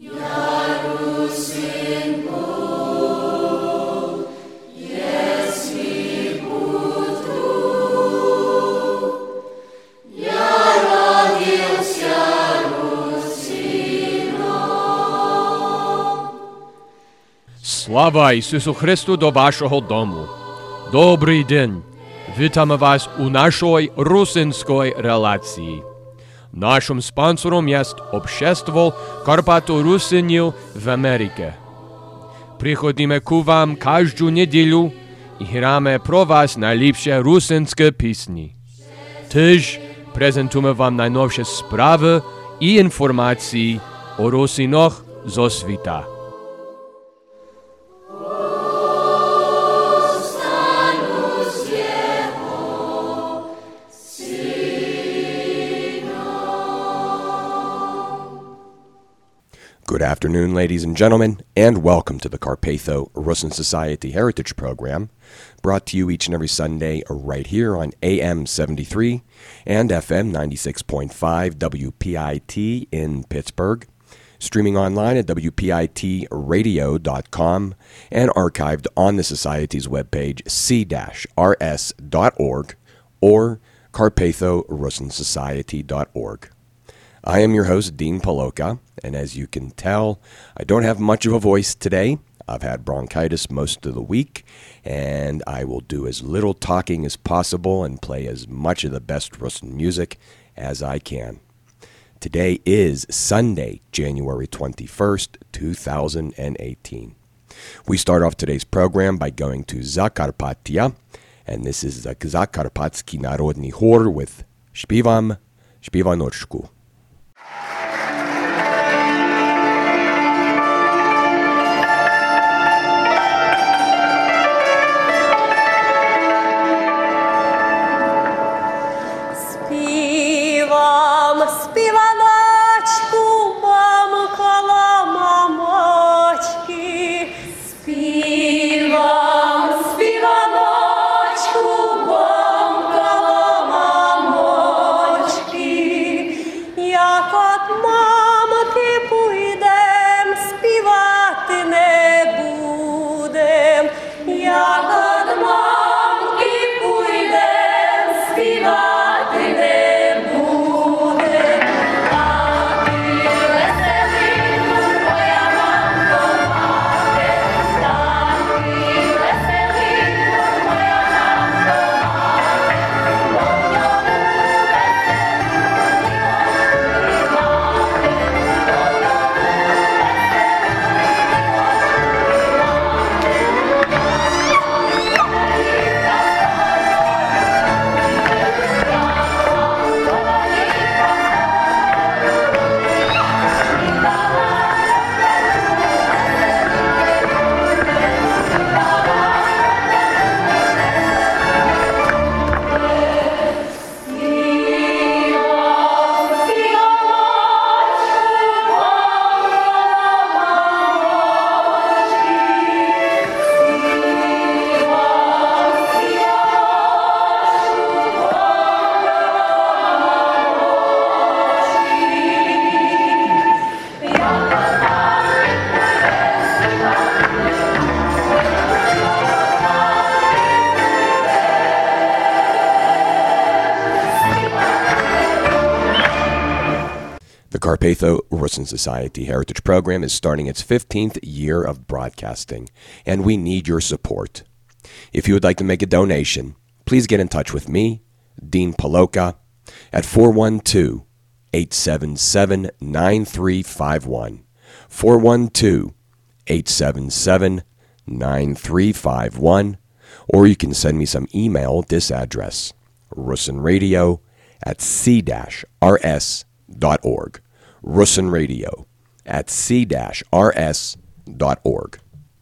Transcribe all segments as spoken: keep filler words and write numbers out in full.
Слава Ісусу Христу до вашого дому. Добрий день. Вітаємо вас у нашій русинській релації. Нашим спонсором є Общество Карпато-Русинів в Америці. Приходимо к вам кожну неділю і граємо про вас найліпші русинські пісні. Теж презентуємо вам найновіші справи і інформації о русинах зо світа. Good afternoon, ladies and gentlemen, and welcome to the Carpatho Rusin Society Heritage Program, brought to you each and every Sunday right here on A M seventy-three and F M ninety-six point five W P I T in Pittsburgh, streaming online at W P I T radio dot com and archived on the Society's webpage c dash r s dot org or carpatho rusin society dot org. I am your host, Dean Paloka, and as you can tell, I don't have much of a voice today. I've had bronchitis most of the week, and I will do as little talking as possible and play as much of the best Rusin music as I can. Today is Sunday, January twenty-first, two thousand eighteen. We start off today's program by going to Zakarpattia, and this is the Zakarpatsky Narodny Hor with Śpiewam Śpiewanoczku. Carpatho Rusin Society Heritage Program is starting its fifteenth year of broadcasting, and we need your support. If you would like to make a donation, please get in touch with me, Dean Paloka, at four one two, eight seven seven, nine three five one, four one two, eight seven seven, nine three five one, or you can send me some email at this address, rusinradio at c dash r s dot org. Rusin Radio at c dash r s dot org.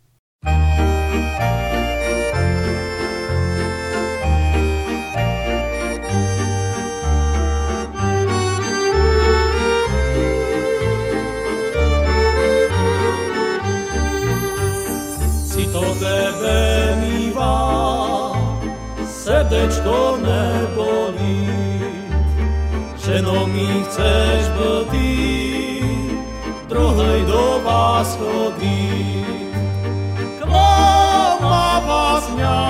Si to tebe mýva, srdečko nebolí, ženo mi chceš byť, druhé ďalej do vás chodí. Klama vás mňa,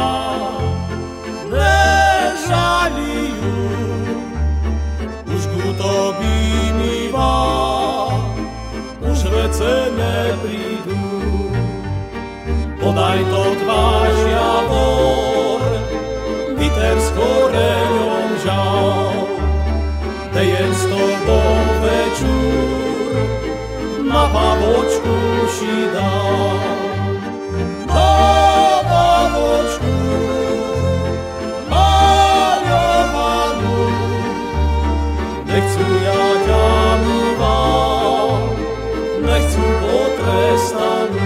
nežalijú, už k tobі mýva, už vece neprídu. Podaj to tváš javor, viter s koreňom žal, dejem s tobou večúr, na pavočku si dal. Na pavočku maľovanú, nechcú ja ťa mýval, nechcú potrestanú.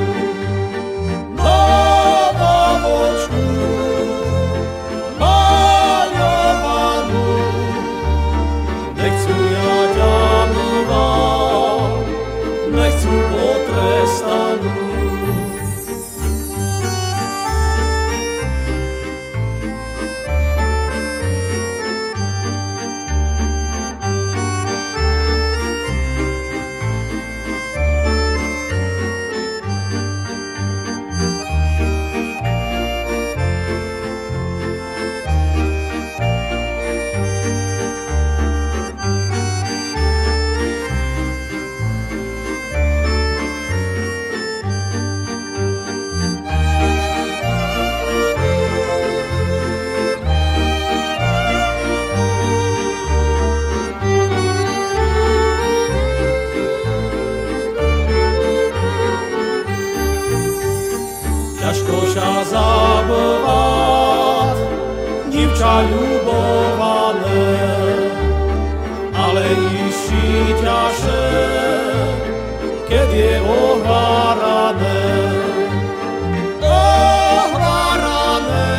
Zabávať divča ľubované, ale iši ťaže, keď je ohvárané. Ohvárané,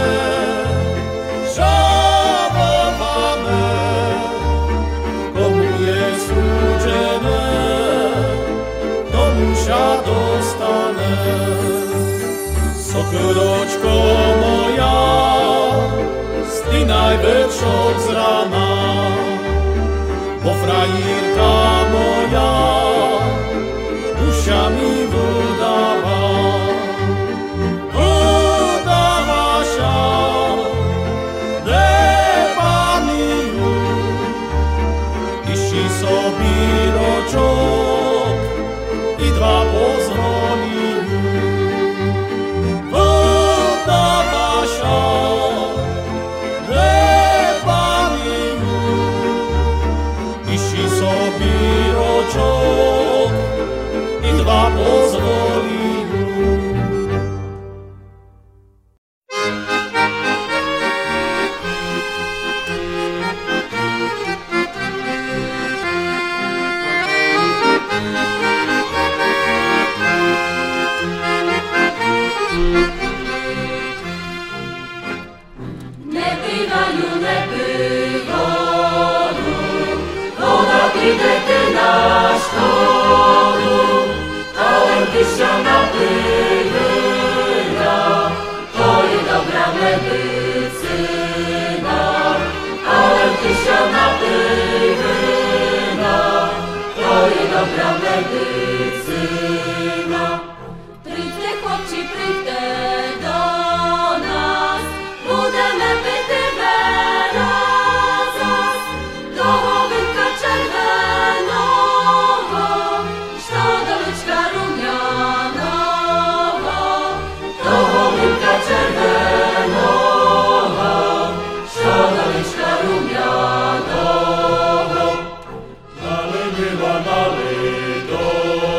žalované, komu je súdené, tomu ša dostane. Sokročko moja, stínaj večok z rana, bo frajírka moja, duša mi vydáva. Vydávaša, debaniu, iši sobi ročok, i dva pozvoniu. I dva pozvolíju. Nepývajú, nepývajú, voda prídete na školu, ale ty sa napívajú, to je dobrá medicína, ale ty sa napívajú, to je dobrá medicína. Príďte, chlopči, príďte do nás, budeme pity verazas, do hovinka červeného, štodolička rumianého, do hovinka červeného, štodolička rumianého. Nalej, milá, nalej do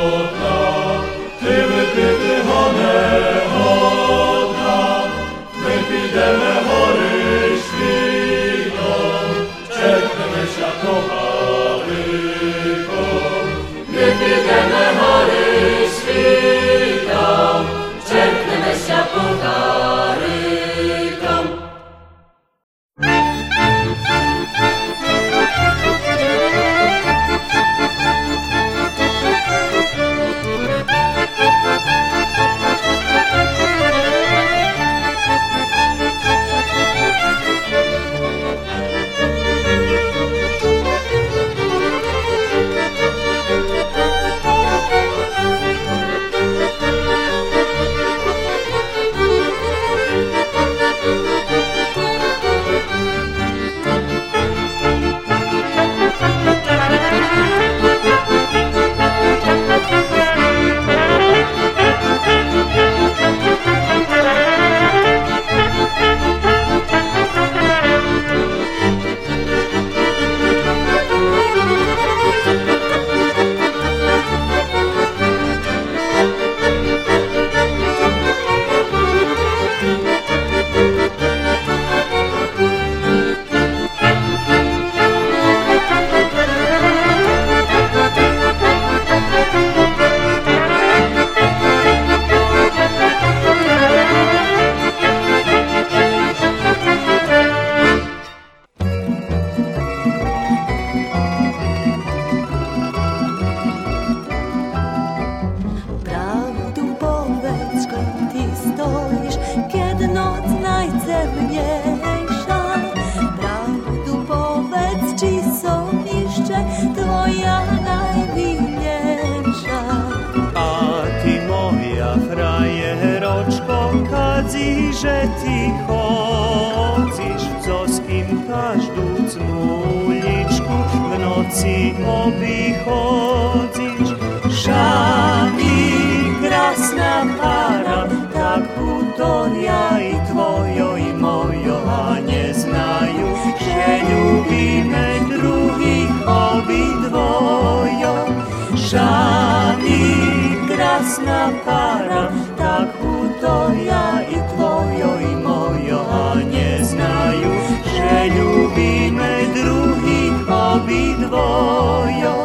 že ty chodzíš so s kým každú cmuličku v noci obíchodzíš. Žány, krásna para, tak hutoria i tvojo i mojo a neznajú, že ľúbime druhých obidvojo. Žány, krásna para, tak hutoria i tvojo i mojo a neznajú, že ľúbime druhých obidvojo.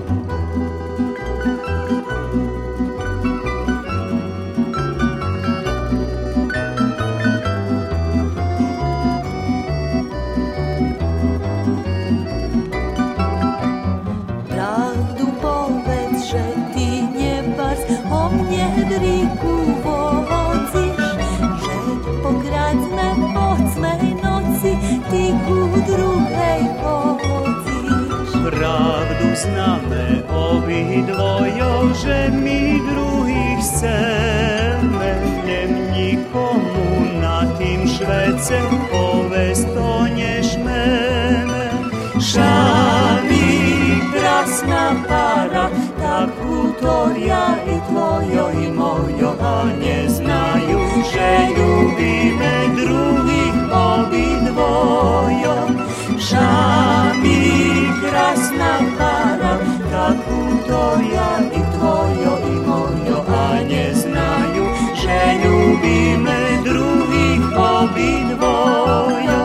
Pravdu známe obidvojo, že my druhých chceme, len nikomu na tým švece povesť to nežmeme. Žány, krásna para, tak hutoria i tvojo i mojo a neznajú, že ľúbime druhých obidvojo. Žány, krásna para, tak hutoria i tvojo i mojo a neznajú, že ľúbime druhých obidvojo.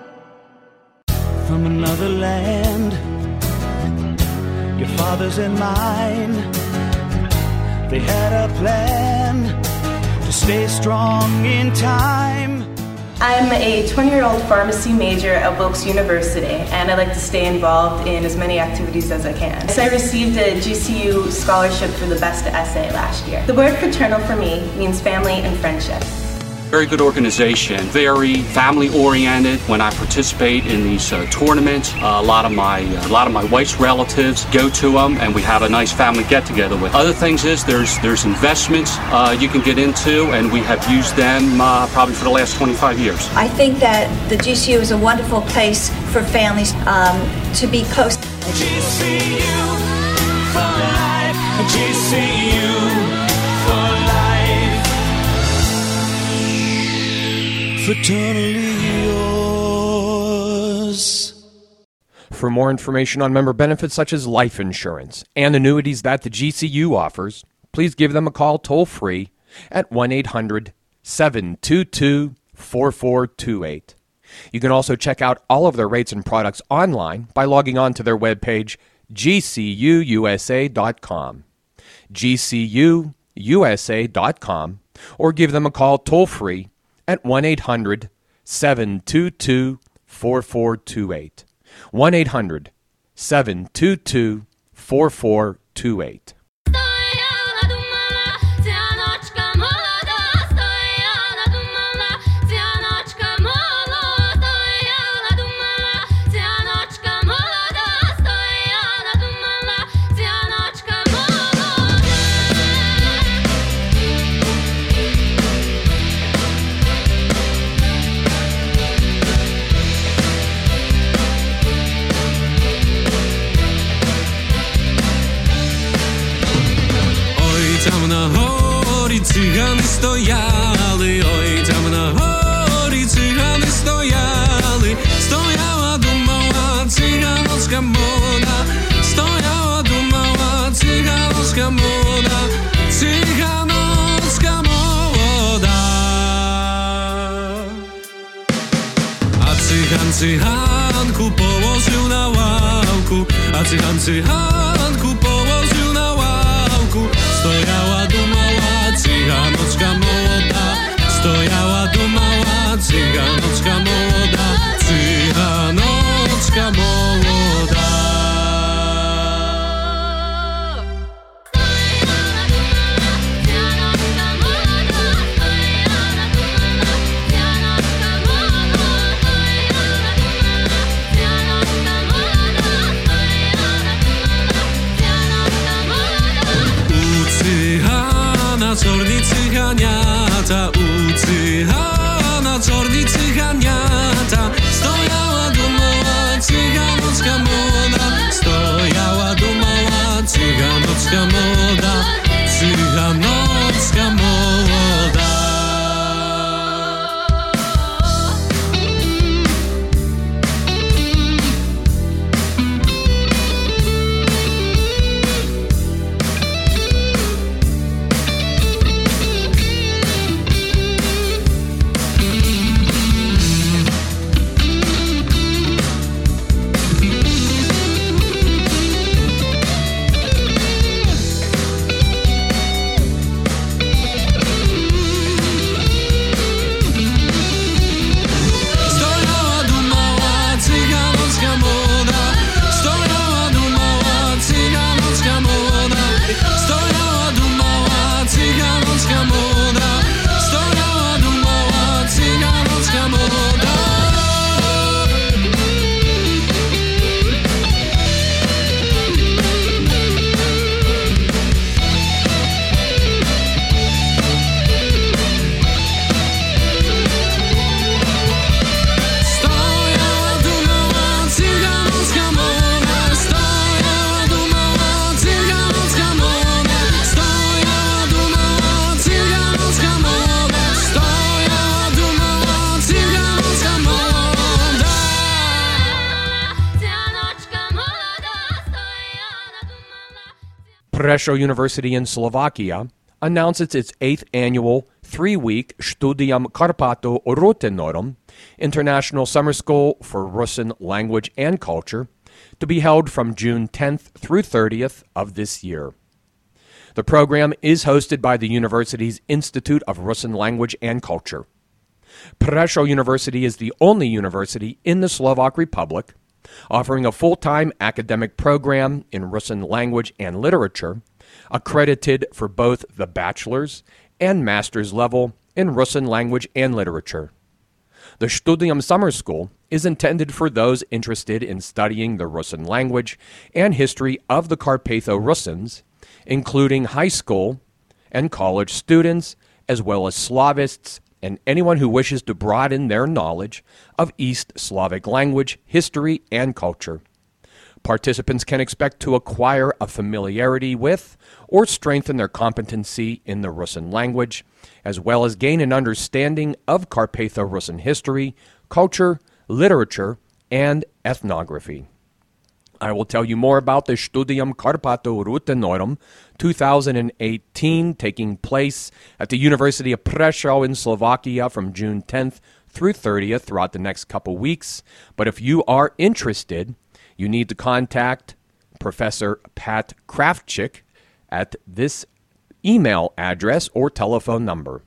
From another land, your father's and mine, they had a plan to stay strong in time. I'm a twenty-year-old pharmacy major at Wilkes University, and I like to stay involved in as many activities as I can. So I received a G C U scholarship for the best essay last year. The word fraternal for me means family and friendship. Very good organization, very family-oriented. When I participate in these uh, tournaments, uh, a lot of my uh, a lot of my wife's relatives go to them, and we have a nice family get-together with. Other things is there's there's investments uh, you can get into, and we have used them uh, probably for the last twenty-five years. I think that the G C U is a wonderful place for families um, to be close. G C U for life, G C U for life. Fraternally yours. For more information on member benefits such as life insurance and annuities that the G C U offers, please give them a call toll-free at one eight hundred seven two two four four two eight. You can also check out all of their rates and products online by logging on to their webpage, G C U U S A dot com, G C U U S A dot com, or give them a call toll-free at one eight hundred seven two two four four two eight. one eight hundred seven two two four four two eight. Tam na hory cygany stojali, oj, tam na hory cygany stojali. Stojała dumała cyganoczka młoda, stojała dumała cyganoczka młoda, cyganoczka młoda. A cygan cyganku położył na ławku, a cygan cyganku położył na ławku. Stojała dumała cyganoczka młoda, stojała dumała cyganoczka młoda, cyganoczka młoda. Zorni cyganiata, u cyganiata. Cihanocka młoda. Prešov University in Slovakia announces its eighth annual three-week Studium Karpato Rutenorum International Summer School for Russian Language and Culture to be held from June tenth through thirtieth of this year. The program is hosted by the university's Institute of Russian Language and Culture. Prešov University is the only university in the Slovak Republic offering a full-time academic program in Russian language and literature, accredited for both the bachelor's and master's level in Russian language and literature. The Studium Summer School is intended for those interested in studying the Russian language and history of the Carpatho-Russians, including high school and college students, as well as Slavists and anyone who wishes to broaden their knowledge of East Slavic language, history, and culture. Participants can expect to acquire a familiarity with or strengthen their competency in the Russian language, as well as gain an understanding of Carpatho-Russian history, culture, literature, and ethnography. I will tell you more about the Studium Karpato Rutenorum twenty eighteen taking place at the University of Prešov in Slovakia from June tenth through thirtieth throughout the next couple weeks. But if you are interested, you need to contact Professor Pat Kravchik at this email address or telephone number.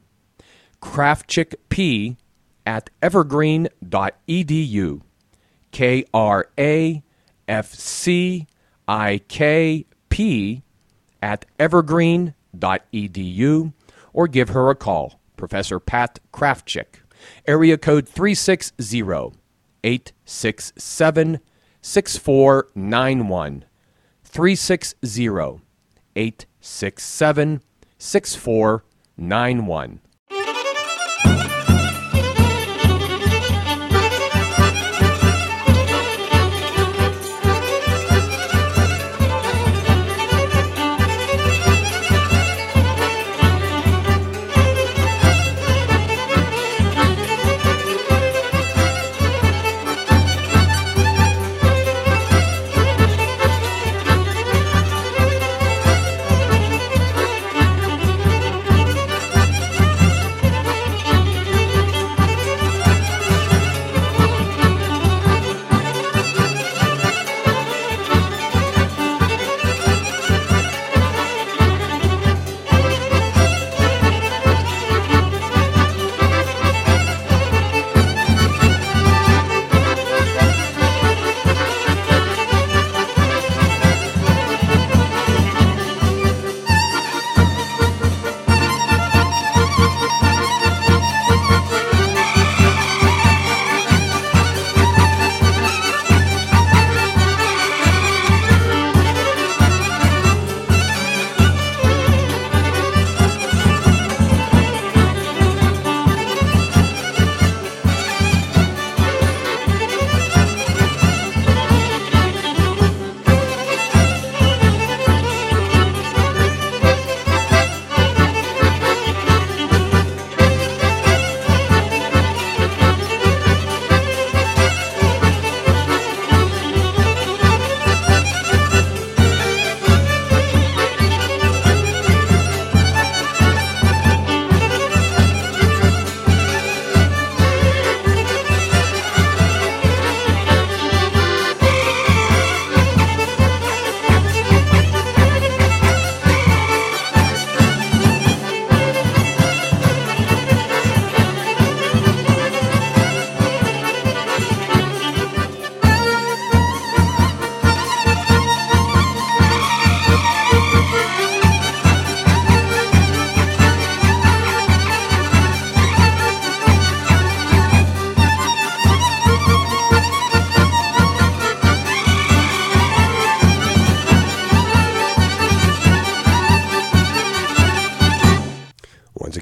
kravchikp at evergreen dot e d u. K R A F C I K P at evergreen dot e d u, or give her a call, Professor Pat Kravchik, area code three six zero, eight six seven, six four nine one, three six zero, eight six seven, six four nine one.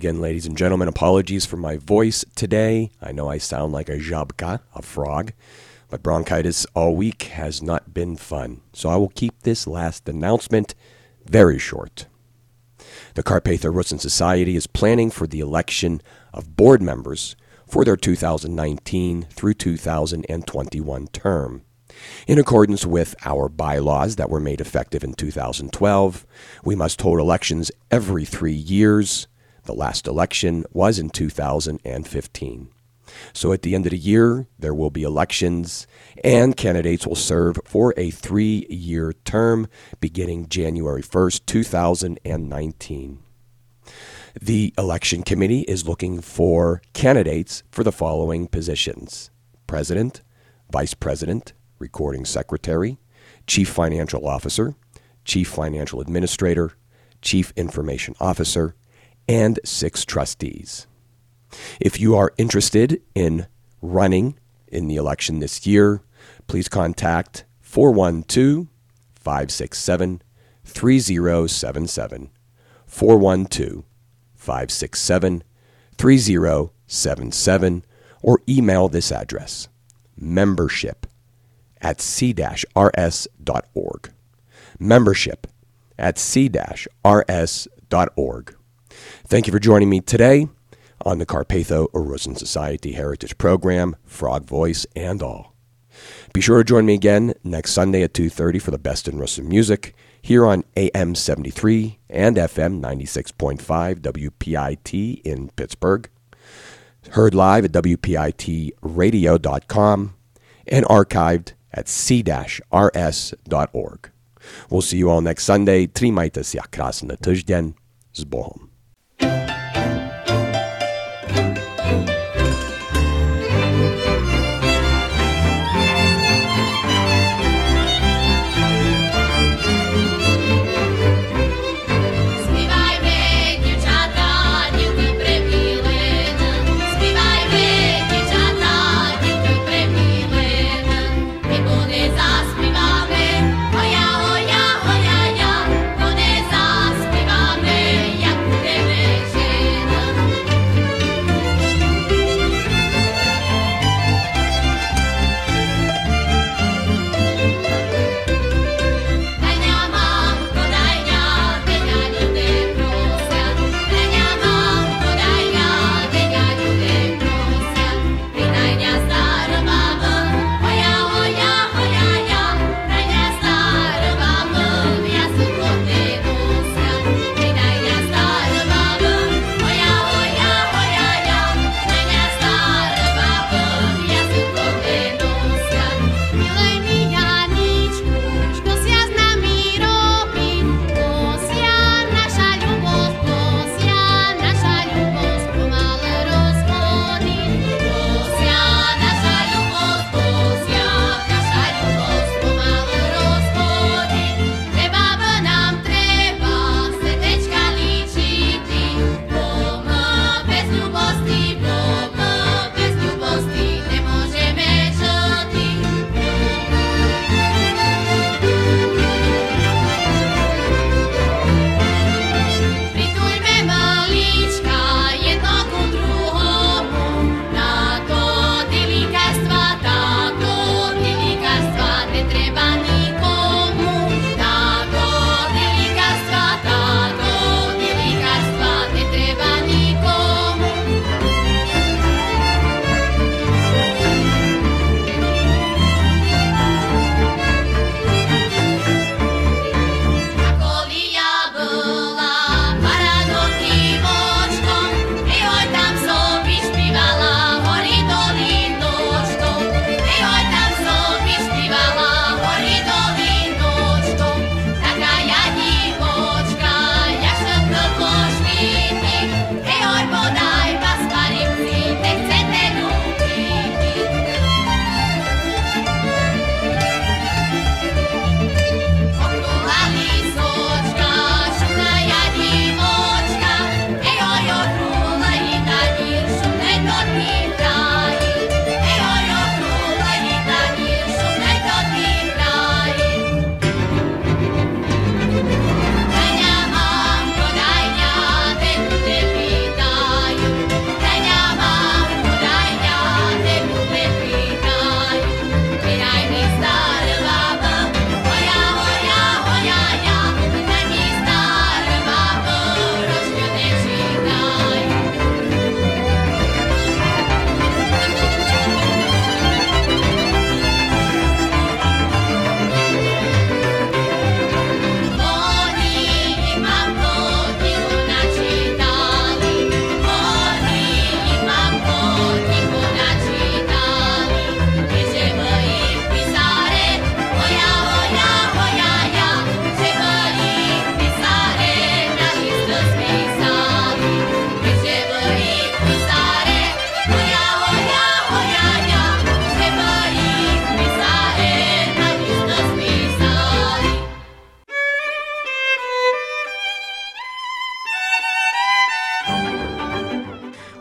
again, ladies and gentlemen. Apologies for my voice today. I know I sound like a żabka, a frog, but bronchitis all week has not been fun. So I will keep this last announcement very short. The Carpatho-Russin Society is planning for the election of board members for their two thousand nineteen through two thousand twenty-one term. In accordance with our bylaws that were made effective in two thousand twelve, we must hold elections every three years. The last election was in two thousand fifteen. So at the end of the year, there will be elections, and candidates will serve for a three-year term beginning January first, two thousand nineteen. The election committee is looking for candidates for the following positions: President, Vice President, Recording Secretary, Chief Financial Officer, Chief Financial Administrator, Chief Information Officer, and six trustees. If you are interested in running in the election this year, please contact four one two, five six seven, three zero seven seven, four one two, five six seven, three zero seven seven, or email this address: membership at c dash r s dot org. Membership at c dash r s dot org. Thank you for joining me today on the Carpatho-Russin Society Heritage Program, Frog Voice and all. Be sure to join me again next Sunday at two thirty for the best in Russin music here on A M seventy-three and F M ninety-six point five W P I T in Pittsburgh. Heard live at W P I T radio dot com and archived at c dash r s dot org. We'll see you all next Sunday. Trimajte se krásny týždeň. S Bohom. Zaspívame,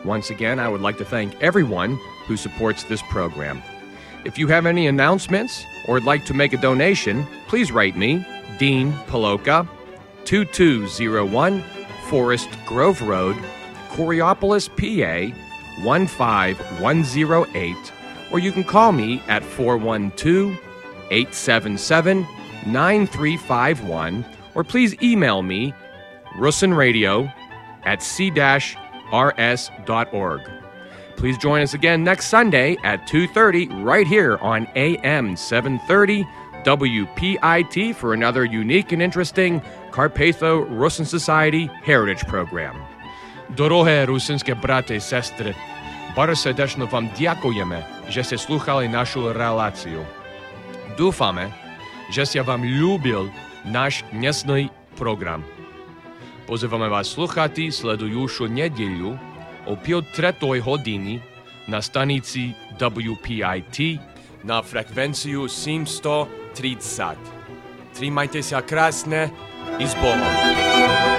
Once again, I would like to thank everyone who supports this program. If you have any announcements or would like to make a donation, please write me, Dean Paloka, two two zero one Forest Grove Road, Coriopolis, P A, one five one zero eight, or you can call me at four one two, eight seven seven, nine three five one, or please email me, russinradio at c r s dot org. Please join us again next Sunday at two thirty right here on A M seven thirty W P I T for another unique and interesting Carpatho Rusin Society Heritage Program. Дороге русинські брати і сестри, bardzo serdecznie wam dziękujemy, żeście słuchali naszą relację. Dúfame, že ste vám ľúbil náš dnesný program. Pozývame vás sluchať sledujúcu nedeľu o pol tretej hodiny na stanici W P I T na frekvenciu sedemsto tridsať. Trímajte sa krásne i s Bohom.